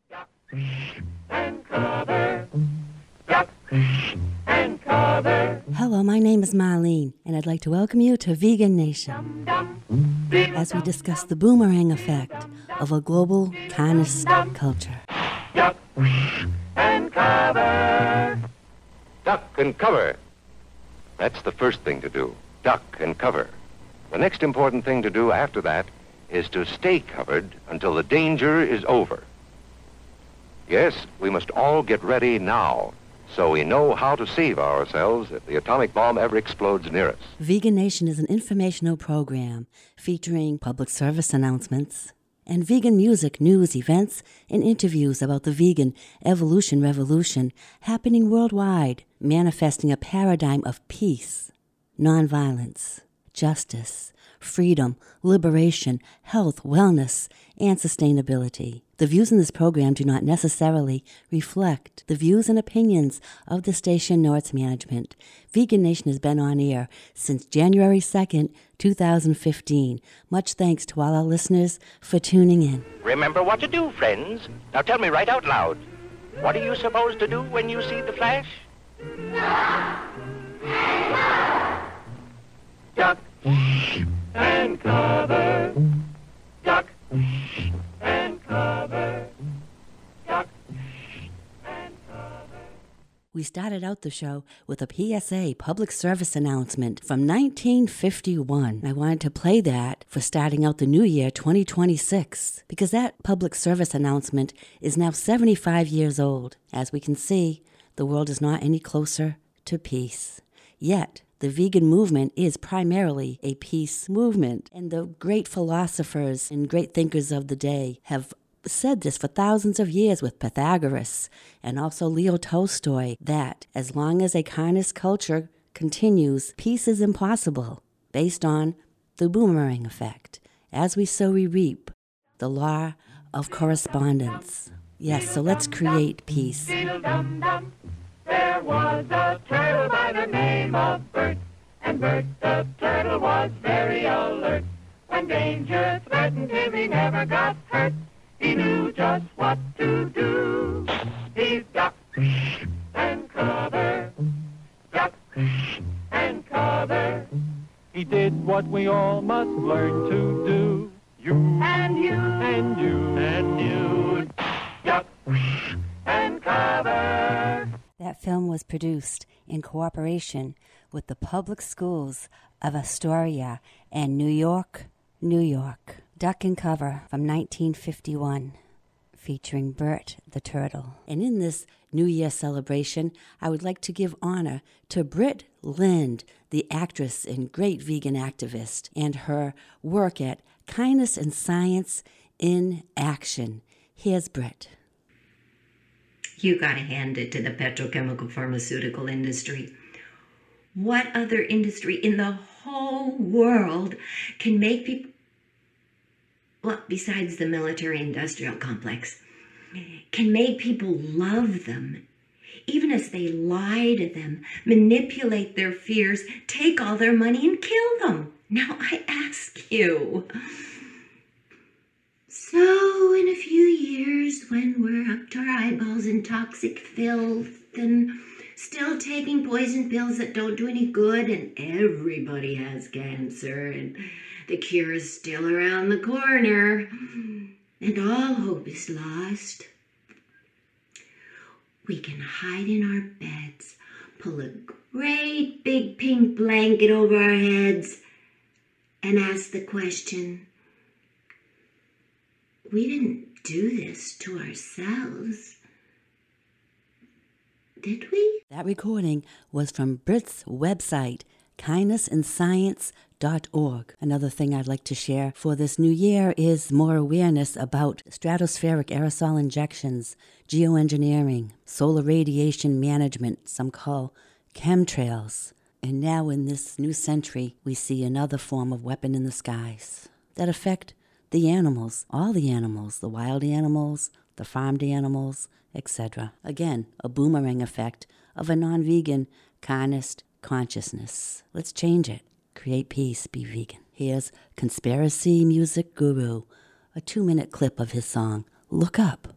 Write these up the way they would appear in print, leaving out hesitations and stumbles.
Duck and cover. Duck and cover. Hello, my name is Marlene, and I'd like to welcome you to Vegan Nation as we discuss the boomerang effect of a global carnist culture. Duck and cover. Duck and cover. That's the first thing to do. Duck and cover. The next important thing to do after that is to stay covered until the danger is over. Yes, we must all get ready now so we know how to save ourselves if the atomic bomb ever explodes near us. Vegan Nation is an informational program featuring public service announcements and vegan music, news, events, and interviews about the vegan evolution revolution happening worldwide, manifesting a paradigm of peace, nonviolence, justice, freedom, liberation, health, wellness, and sustainability. The views in this program do not necessarily reflect the views and opinions of the station nor its management. Vegan Nation has been on air since January 2nd, 2015. Much thanks to all our listeners for tuning in. Remember what to do, friends. Now tell me right out loud. What are you supposed to do when you see the flash? Duck and cover. Duck and cover. Duck and cover. We started out the show with a PSA, public service announcement from 1951. I wanted to play that for starting out the new year, 2026, because that public service announcement is now 75 years old. As we can see, the world is not any closer to peace. Yet, the vegan movement is primarily a peace movement, and the great philosophers and great thinkers of the day have said this for thousands of years with Pythagoras and also Leo Tolstoy, that as long as a carnist culture continues, peace is impossible, based on the boomerang effect. As we sow, we reap, the law of correspondence. Yes, so let's create peace. Diddle-dum-dum. There was a turtle by the name of Bert, and Bert the turtle was very alert. When danger threatened him, he never got hurt. He knew just what to do. He ducked and cover, ducked and cover. He did what we all must learn to do. You And you and you and you. duck and cover. That film was produced in cooperation with the public schools of Astoria and New York, New York. Duck and Cover from 1951, featuring Bert the Turtle. And in this New Year celebration, I would like to give honor to Britt Lind, the actress and great vegan activist, and her work at Kindness and Science in Action. Here's Britt. You gotta hand it to the petrochemical pharmaceutical industry. What other industry in the whole world can make people, well, besides the military-industrial complex, can make people love them, even as they lie to them, manipulate their fears, take all their money and kill them? Now I ask you. So in a few years, when we're up to our eyeballs in toxic filth and still taking poison pills that don't do any good, and everybody has cancer, and the cure is still around the corner, and all hope is lost, we can hide in our beds, pull a great big pink blanket over our heads, and ask the question, we didn't do this to ourselves, did we? That recording was from Britt's website, kindnessandscience.org. Another thing I'd like to share for this new year is more awareness about stratospheric aerosol injections, geoengineering, solar radiation management, some call chemtrails. And now in this new century, we see another form of weapon in the skies that affect the animals, all the animals, the wild animals, the farmed animals, etc. Again, a boomerang effect of a non-vegan, carnist consciousness. Let's change it. Create peace, be vegan. Here's Conspiracy Music Guru, a 2-minute clip of his song, Look Up.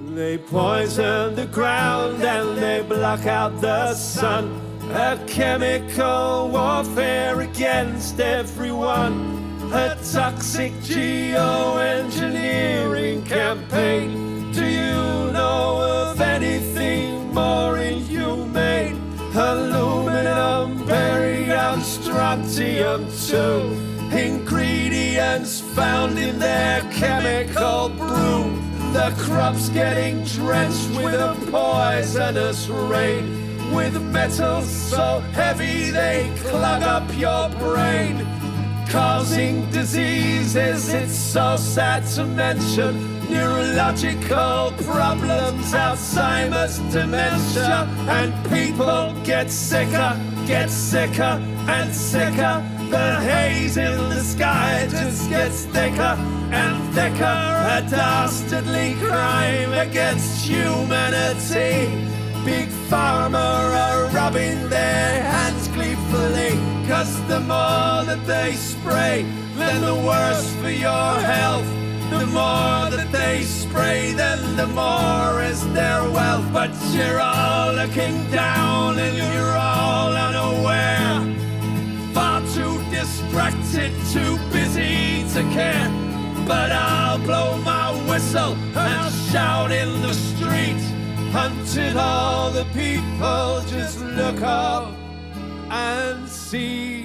They poison the ground and they block out the sun. A chemical warfare against everyone. A toxic geoengineering campaign. Do you know of anything more inhumane? Aluminum, barium, strontium 2. Ingredients found in their chemical brew. The crops getting drenched with a poisonous rain. With metals so heavy they clog up your brain. Causing diseases, it's so sad to mention. Neurological problems, Alzheimer's, dementia. And people get sicker and sicker. The haze in the sky just gets thicker and thicker. A dastardly crime against humanity. Big Pharma are rubbing their hands gleefully. 'Cause the more that they spray, then the worse for your health. The more that they spray, then the more is their wealth. But you're all looking down and you're all unaware. Far too distracted, too busy to care. But I'll blow my whistle and I'll shout in the street until all the people just look up and see.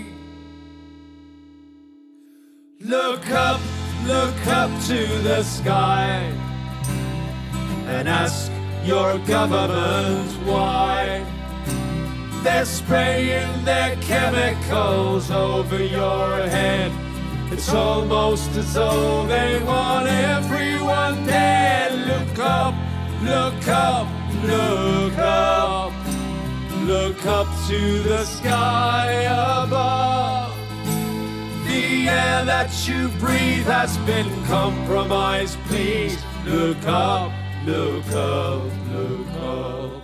Look up to the sky and ask your government why. They're spraying their chemicals over your head. It's almost as though they want everyone dead. Look up, look up, look up. Look up to the sky above. The air that you breathe has been compromised. Please look up, look up, look up.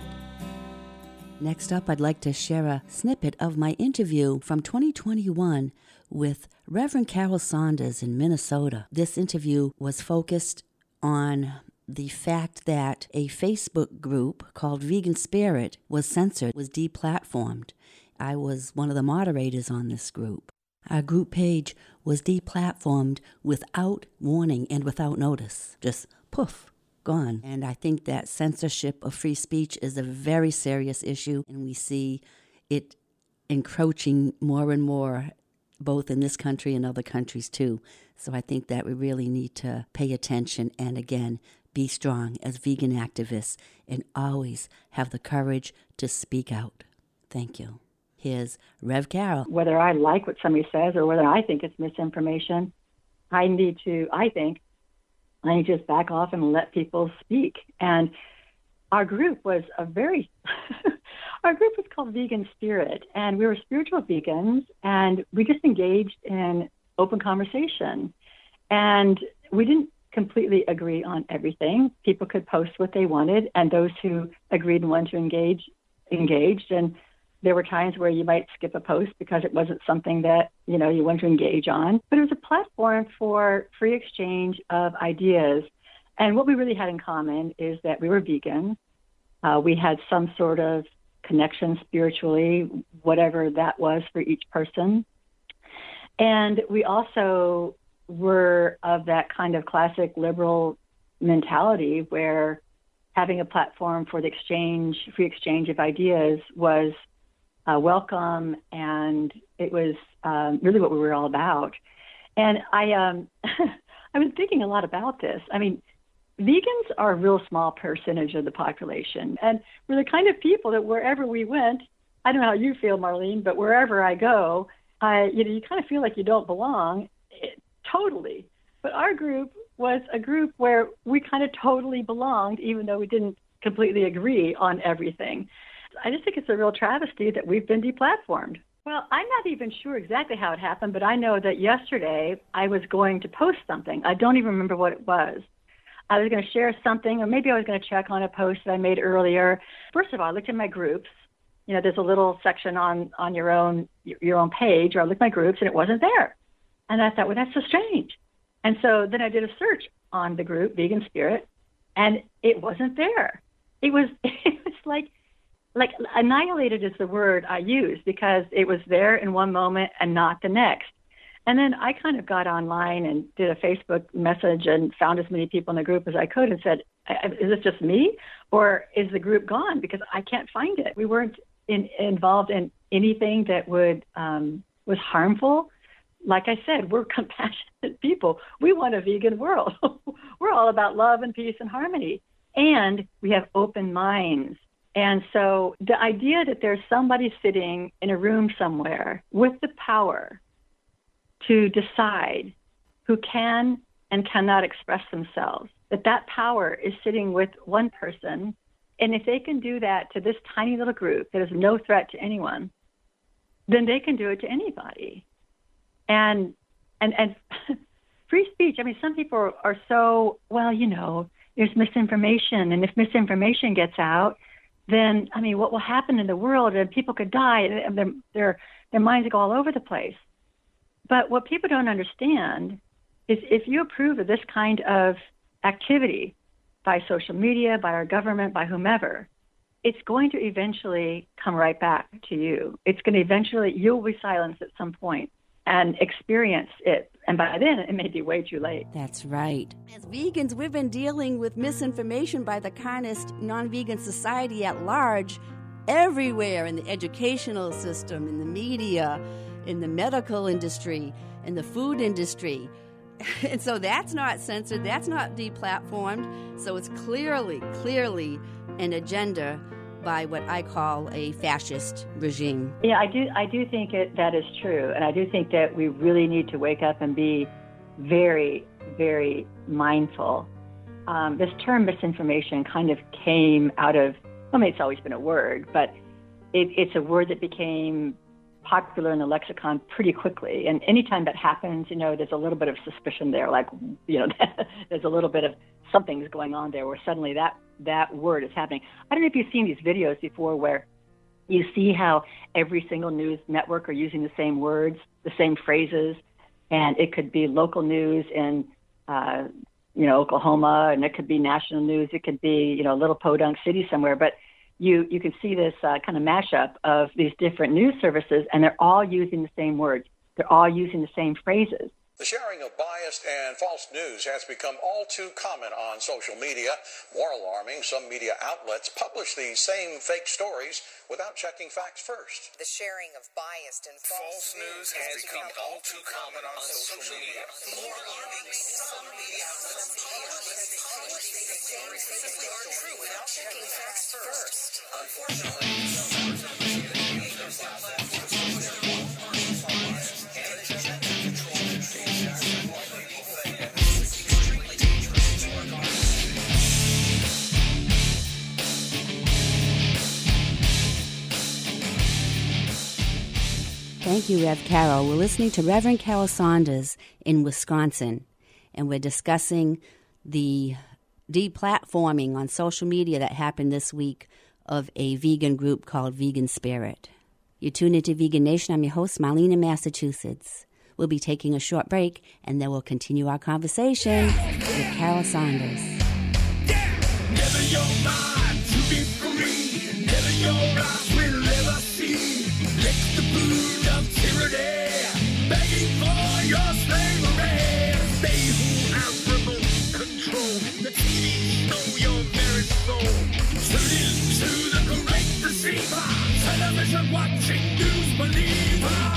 Next up, I'd like to share a snippet of my interview from 2021 with Reverend Carol Saunders in Minnesota. This interview was focused on the fact that a Facebook group called Vegan Spirit was censored, was deplatformed. I was one of the moderators on this group. Our group page was deplatformed without warning and without notice. Just poof, gone. And I think that censorship of free speech is a very serious issue, and we see it encroaching more and more, both in this country and other countries too. So I think that we really need to pay attention and, again, be strong as vegan activists and always have the courage to speak out. Thank you. Here's Rev Carol. Whether I like what somebody says or whether I think it's misinformation, I need to just back off and let people speak. And our group was our group was called Vegan Spirit, and we were spiritual vegans, and we just engaged in open conversation. And we didn't completely agree on everything. People could post what they wanted, and those who agreed and wanted to engaged. And there were times where you might skip a post because it wasn't something that, you wanted to engage on. But it was a platform for free exchange of ideas. And what we really had in common is that we were vegan. We had some sort of connection spiritually, whatever that was for each person. And we also were of that kind of classic liberal mentality where having a platform for the free exchange of ideas was welcome, and it was really what we were all about. And I was thinking a lot about this. I mean, vegans are a real small percentage of the population, and we're the kind of people that wherever we went, I don't know how you feel, Marlene, but wherever I go, you kind of feel like you don't belong, totally. But our group was a group where we kind of totally belonged, even though we didn't completely agree on everything. I just think it's a real travesty that we've been deplatformed. Well, I'm not even sure exactly how it happened, but I know that yesterday I was going to post something. I don't even remember what it was. I was going to share something, or maybe I was going to check on a post that I made earlier. First of all, I looked at my groups. There's a little section on your own page, or I looked at my groups, and it wasn't there. And I thought, well, that's so strange. And so then I did a search on the group, Vegan Spirit, and it wasn't there. It was like annihilated is the word I use, because it was there in one moment and not the next. And then I kind of got online and did a Facebook message and found as many people in the group as I could and said, is this just me, or is the group gone? Because I can't find it. We weren't involved in anything that was harmful. Like I said, we're compassionate people. We want a vegan world. We're all about love and peace and harmony. And we have open minds. And so the idea that there's somebody sitting in a room somewhere with the power to decide who can and cannot express themselves, that power is sitting with one person. And if they can do that to this tiny little group that is no threat to anyone, then they can do it to anybody. And free speech, I mean, some people are so, well, you know, there's misinformation. And if misinformation gets out, then, I mean, what will happen in the world? And people could die, and their minds go all over the place. But what people don't understand is if you approve of this kind of activity by social media, by our government, by whomever, it's going to eventually come right back to you. It's going to eventually, you'll be silenced at some point and experience it. And by then, it may be way too late. That's right. As vegans, we've been dealing with misinformation by the carnist non-vegan society at large everywhere, in the educational system, in the media, in the medical industry, in the food industry. And so that's not censored, that's not deplatformed. So it's clearly an agenda by what I call a fascist regime. Yeah, I do think that is true. And I do think that we really need to wake up and be very, very mindful. This term misinformation kind of came out of, I mean, it's always been a word, but it's a word that became popular in the lexicon pretty quickly. And anytime that happens, you know, there's a little bit of suspicion there, like, you know, there's a little bit of something's going on there where suddenly that word is happening. I don't know if you've seen these videos before where you see how every single news network are using the same words, the same phrases, and it could be local news in, you know, Oklahoma, and it could be national news. It could be, you know, a little podunk city somewhere, but you can see this kind of mashup of these different news services, and they're all using the same words. They're all using the same phrases. The sharing of biased and false news has become all too common on social media. More alarming, some media outlets publish these same fake stories without checking facts first. The sharing of biased and false news has become all too common on social media. More alarming, some media outlets publish these same fake stories without checking facts first. Unfortunately, Thank you, Rev Carol. We're listening to Reverend Carol Saunders in Wisconsin, and we're discussing the deplatforming on social media that happened this week of a vegan group called Vegan Spirit. You tune into Vegan Nation. I'm your host, Marlene in Massachusetts. We'll be taking a short break, and then we'll continue our conversation with Carol Saunders. Never your mind to be free. Never your eyes will ever see. Let the brood of tyranny begging for your slavery. They who have remote control, the TV know your very soul. Tune into the great deceiver. Television watching news believer.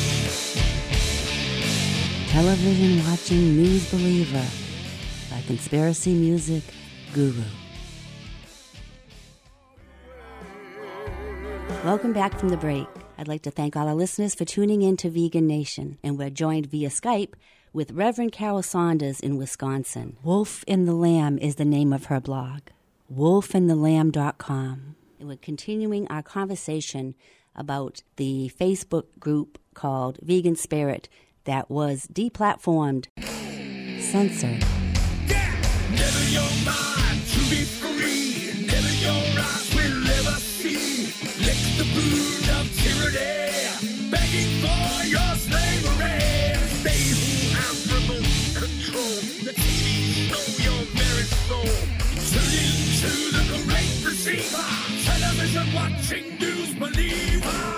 Television watching news believer by Conspiracy Music Guru. Welcome back from the break. I'd like to thank all our listeners for tuning in to Vegan Nation, and we're joined via Skype with Reverend Carol Saunders in Wisconsin. Wolf and the Lamb is the name of her blog, wolfandthelamb.com. And we're continuing our conversation about the Facebook group called Vegan Spirit that was deplatformed, censored. Never your mind to be free. Never your eyes will ever see. Let the brood of tyranny begging for your slavery. They who have remote control, the TV know your very soul. Television watching news believer.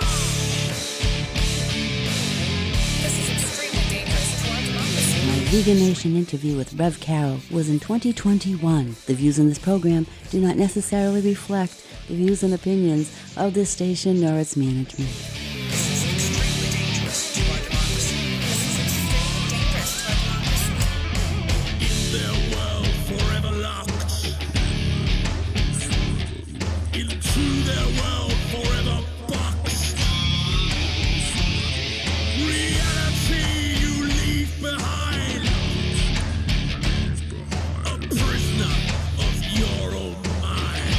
This is extremely dangerous to our democracy. My Vegan Nation interview with Rev Carol was in 2021. The views in this program do not necessarily reflect the views and opinions of this station nor its management. This is extremely dangerous to our democracy. This is extremely dangerous to our democracy. In their world forever locked. Into their world forever boxed. Reality you leave behind. A prisoner of your own mind.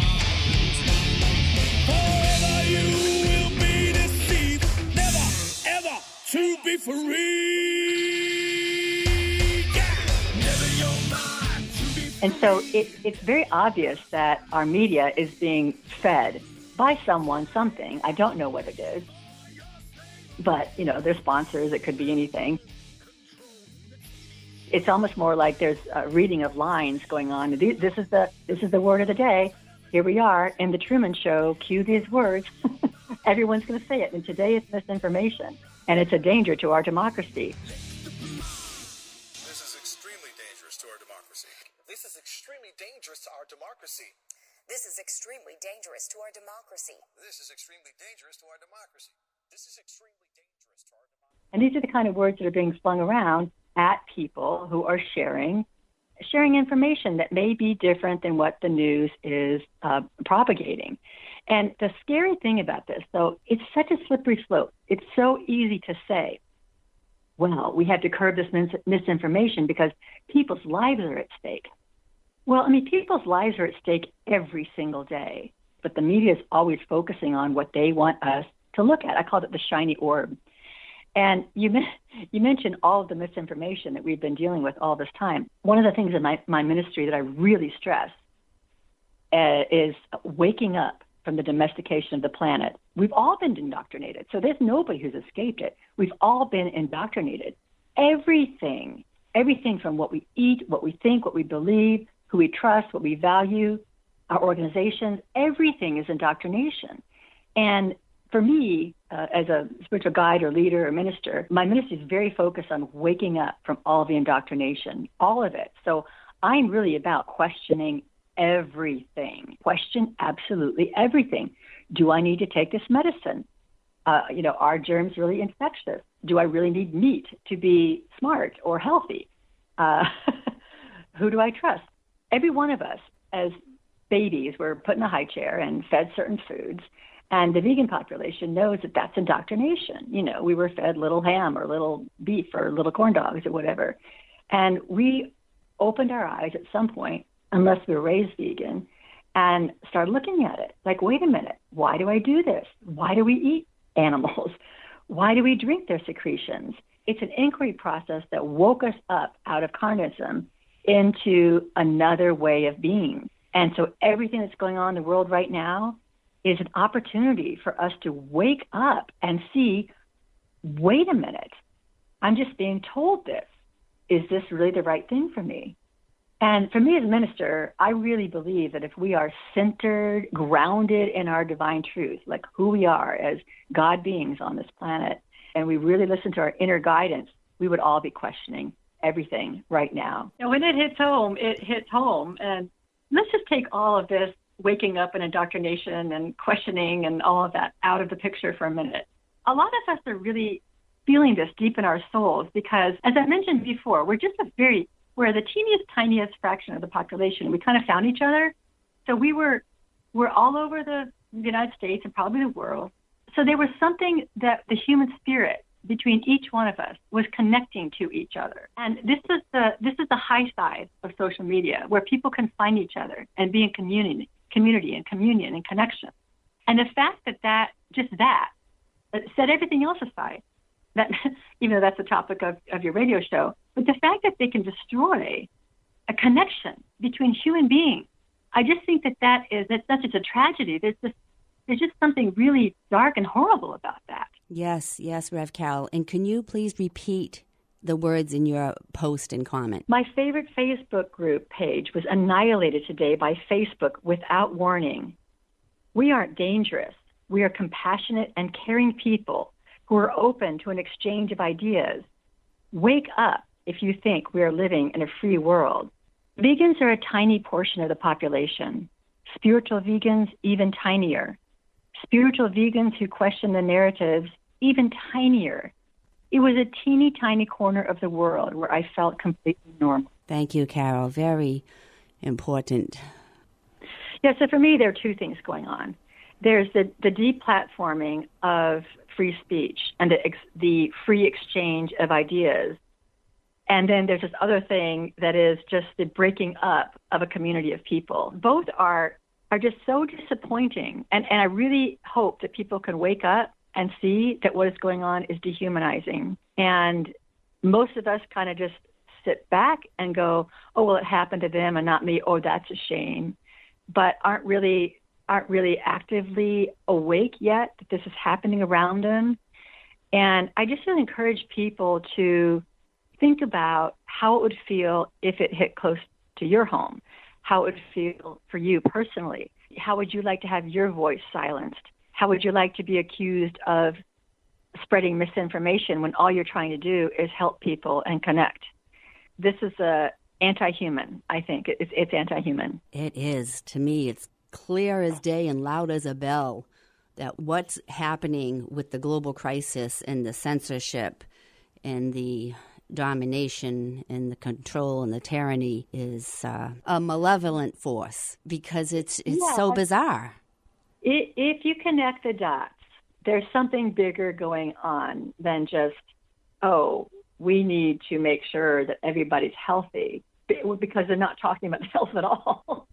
Forever you will be deceived. Never, ever to be free. Yeah. Never your mind to be free. And so it's very obvious that our media is being fed by someone, something. I don't know what it is. But, they're sponsors. It could be anything. It's almost more like there's a reading of lines going on. This is the word of the day. Here we are in the Truman Show. Cue these words. Everyone's going to say it. And today it's misinformation. And it's a danger to our democracy. This is extremely dangerous to our democracy. This is extremely dangerous to our democracy. This is extremely dangerous to our democracy. This is extremely dangerous to our democracy. This is extremely dangerous to our democracy. And these are the kind of words that are being slung around at people who are sharing information that may be different than what the news is propagating. And the scary thing about this, though, it's such a slippery slope. It's so easy to say, well, we have to curb this misinformation because people's lives are at stake. Well, people's lives are at stake every single day, but the media is always focusing on what they want us to look at. I called it the shiny orb. And you mentioned all of the misinformation that we've been dealing with all this time. One of the things in my ministry that I really stress is waking up from the domestication of the planet. We've all been indoctrinated, so there's nobody who's escaped it. We've all been indoctrinated. Everything from what we eat, what we think, what we believe, who we trust, what we value, our organizations, everything is indoctrination. And for me, as a spiritual guide or leader or minister, my ministry is very focused on waking up from all the indoctrination, all of it. So I'm really about questioning everything. Question absolutely everything. Do I need to take this medicine? Are germs really infectious? Do I really need meat to be smart or healthy? Who do I trust? Every one of us, as babies, were put in a high chair and fed certain foods. And the vegan population knows that that's indoctrination. We were fed little ham or little beef or little corn dogs or whatever. And we opened our eyes at some point, unless we were raised vegan, and started looking at it. Like, wait a minute, why do I do this? Why do we eat animals? Why do we drink their secretions? It's an inquiry process that woke us up out of carnism into another way of being. And so everything that's going on in the world right now is an opportunity for us to wake up and see, wait a minute, I'm just being told this. Is this really the right thing for me? And for me as a minister, I really believe that if we are centered, grounded in our divine truth, like who we are as God beings on this planet, and we really listen to our inner guidance, we would all be questioning everything right now. When it hits home, it hits home. And let's just take all of this waking up and indoctrination and questioning and all of that out of the picture for a minute. A lot of us are really feeling this deep in our souls because, as I mentioned before, we're the teeniest, tiniest fraction of the population. We kind of found each other. So we're all over the United States and probably the world. So there was something that the human spirit between each one of us was connecting to each other. And this is the high side of social media, where people can find each other and be in community and communion and connection. And the fact that set everything else aside, that even though that's the topic of your radio show, but the fact that they can destroy a connection between human beings, I just think that's not just a tragedy. There's just something really dark and horrible about that. Yes, Rev Carol. And can you please repeat the words in your post and comment. My favorite Facebook group page was annihilated today by Facebook without warning. We aren't dangerous. We are compassionate and caring people who are open to an exchange of ideas. Wake up if you think we are living in a free world. Vegans are a tiny portion of the population. Spiritual vegans, even tinier. Spiritual vegans who question the narratives, even tinier. It was a teeny tiny corner of the world where I felt completely normal. Thank you, Carol. Very important. Yeah, so for me, there are two things going on. There's the deplatforming of free speech and the free exchange of ideas. And then there's this other thing that is just the breaking up of a community of people. Both are just so disappointing. And I really hope that people can wake up and see that what is going on is dehumanizing. And most of us kind of just sit back and go, oh, well, it happened to them and not me. Oh, that's a shame. But aren't really actively awake yet that this is happening around them. And I just want to encourage people to think about how it would feel if it hit close to your home, how it would feel for you personally. How would you like to have your voice silenced? How would you like to be accused of spreading misinformation when all you're trying to do is help people and connect? This is anti-human, I think. It's anti-human. It is. To me, it's clear as day and loud as a bell that what's happening with the global crisis and the censorship and the domination and the control and the tyranny is a malevolent force because it's so bizarre. If you connect the dots, there's something bigger going on than just, oh, we need to make sure that everybody's healthy, because they're not talking about health at all.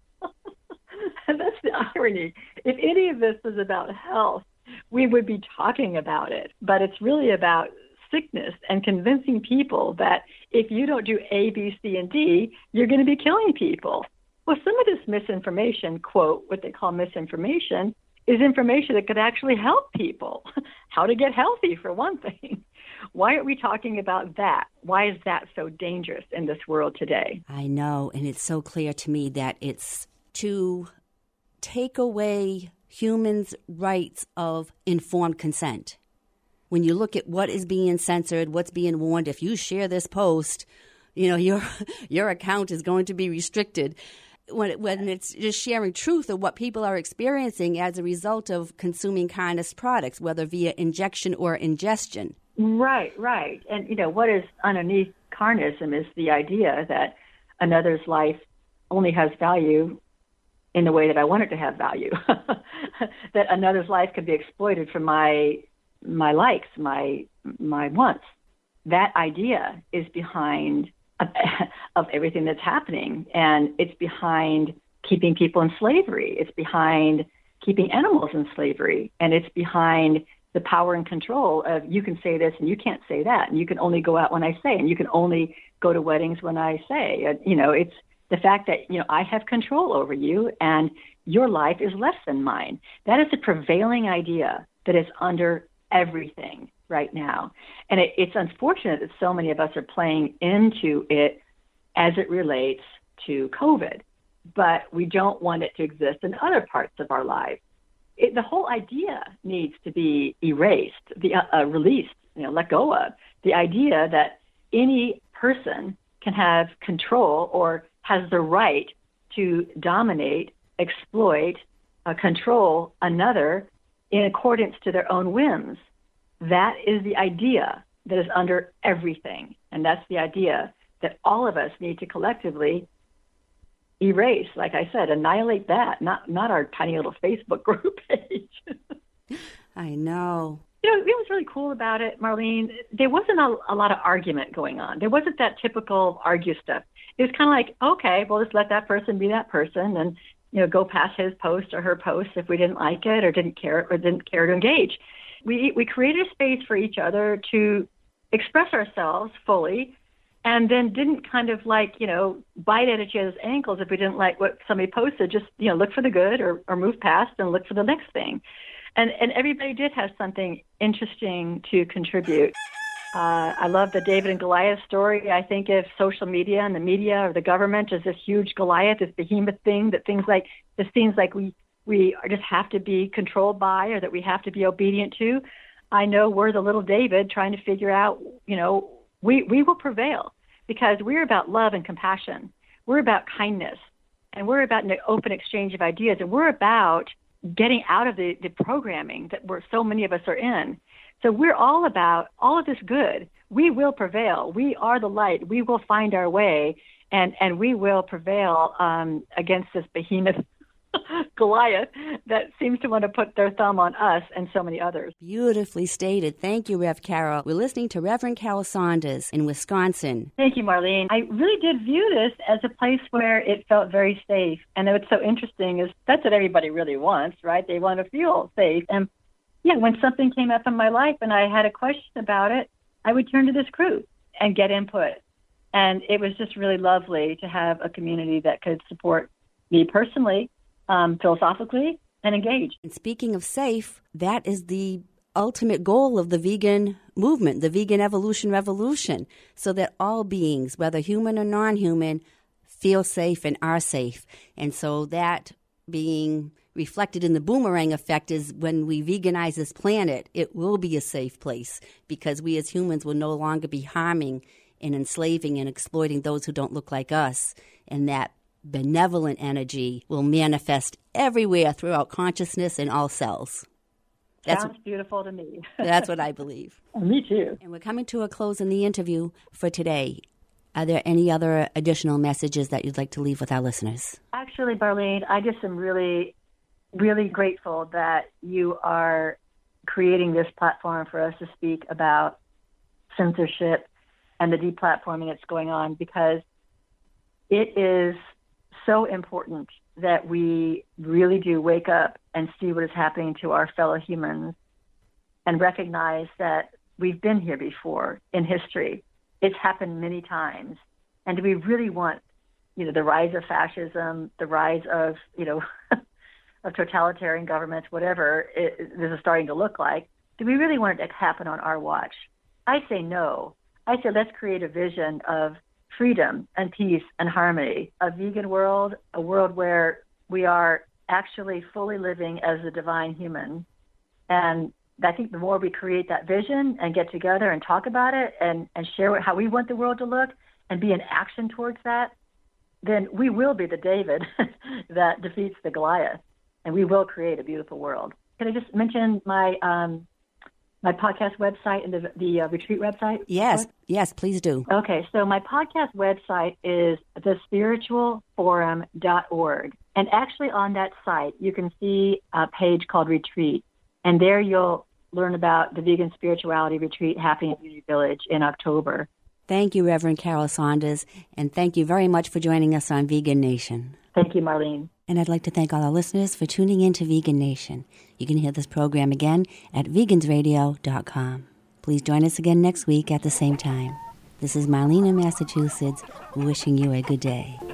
And that's the irony. If any of this is about health, we would be talking about it. But it's really about sickness and convincing people that if you don't do A, B, C, and D, you're going to be killing people. Well, some of this misinformation, quote, what they call misinformation, is information that could actually help people. How to get healthy, for one thing. Why aren't we talking about that? Why is that so dangerous in this world today? I know, and it's so clear to me that it's to take away humans' rights of informed consent. When you look at what is being censored, what's being warned, if you share this post, your account is going to be restricted. When it's just sharing truth of what people are experiencing as a result of consuming kindness products, whether via injection or ingestion. Right. And, what is underneath carnism is the idea that another's life only has value in the way that I want it to have value. That another's life could be exploited for my likes, my wants. That idea is behind of everything that's happening. And it's behind keeping people in slavery. It's behind keeping animals in slavery. And it's behind the power and control of you can say this and you can't say that. And you can only go out when I say, and you can only go to weddings when I say. It's the fact that, I have control over you and your life is less than mine. That is the prevailing idea that is under everything right now. And it's unfortunate that so many of us are playing into it as it relates to COVID, but we don't want it to exist in other parts of our lives. The whole idea needs to be erased, released, let go of. The idea that any person can have control or has the right to dominate, exploit, control another in accordance to their own whims. That is the idea that is under everything. And that's the idea that all of us need to collectively erase, like I said, annihilate that, not our tiny little Facebook group page. I know. What was really cool about it, Marlene, there wasn't a lot of argument going on. There wasn't that typical argue stuff. It was kind of like, okay, well, just let that person be that person and, go past his post or her post if we didn't like it or didn't care to engage. We created a space for each other to express ourselves fully and then didn't kind of bite at each other's ankles if we didn't like what somebody posted. Just, look for the good or move past and look for the next thing. And everybody did have something interesting to contribute. I love the David and Goliath story. I think if social media and the media or the government is this huge Goliath, this behemoth thing that seems like we just have to be controlled by, or that we have to be obedient to, I know we're the little David trying to figure out, we will prevail, because we're about love and compassion. We're about kindness, and we're about an open exchange of ideas, and we're about getting out of the programming that so many of us are in. So we're all about all of this good. We will prevail. We are the light. We will find our way, and we will prevail against this behemoth Goliath that seems to want to put their thumb on us and so many others. Beautifully stated. Thank you, Rev Carol. We're listening to Reverend Carol Saunders in Wisconsin. Thank you, Marlene. I really did view this as a place where it felt very safe. And what's so interesting is that's what everybody really wants, right? They want to feel safe. And yeah, when something came up in my life and I had a question about it, I would turn to this group and get input. And it was just really lovely to have a community that could support me personally, philosophically, and engage. And speaking of safe, that is the ultimate goal of the vegan movement, the vegan evolution revolution, so that all beings, whether human or non-human, feel safe and are safe. And so that being reflected in the boomerang effect is when we veganize this planet, it will be a safe place, because we as humans will no longer be harming and enslaving and exploiting those who don't look like us, and that benevolent energy will manifest everywhere throughout consciousness in all cells. Sounds beautiful to me. That's what I believe. Me too. And we're coming to a close in the interview for today. Are there any other additional messages that you'd like to leave with our listeners? Actually, Barlene, I just am really, really grateful that you are creating this platform for us to speak about censorship and the deplatforming that's going on, because it is so important that we really do wake up and see what is happening to our fellow humans and recognize that we've been here before in history. It's happened many times. And do we really want, the rise of fascism, the rise of, of totalitarian governments, whatever this is starting to look like, do we really want it to happen on our watch? I say no. I say let's create a vision of freedom and peace and harmony, a vegan world, a world where we are actually fully living as a divine human. And I think the more we create that vision and get together and talk about it and share how we want the world to look and be in action towards that, then we will be the David that defeats the Goliath, and we will create a beautiful world. Can I just mention my podcast website and the retreat website? Yes, please do. Okay, so my podcast website is thespiritualforum.org. And actually on that site, you can see a page called Retreat. And there you'll learn about the Vegan Spirituality Retreat happening at Unity Village in October. Thank you, Reverend Carol Saunders, and thank you very much for joining us on Vegan Nation. Thank you, Marlene. And I'd like to thank all our listeners for tuning in to Vegan Nation. You can hear this program again at vegansradio.com. Please join us again next week at the same time. This is Marlene in Massachusetts, wishing you a good day.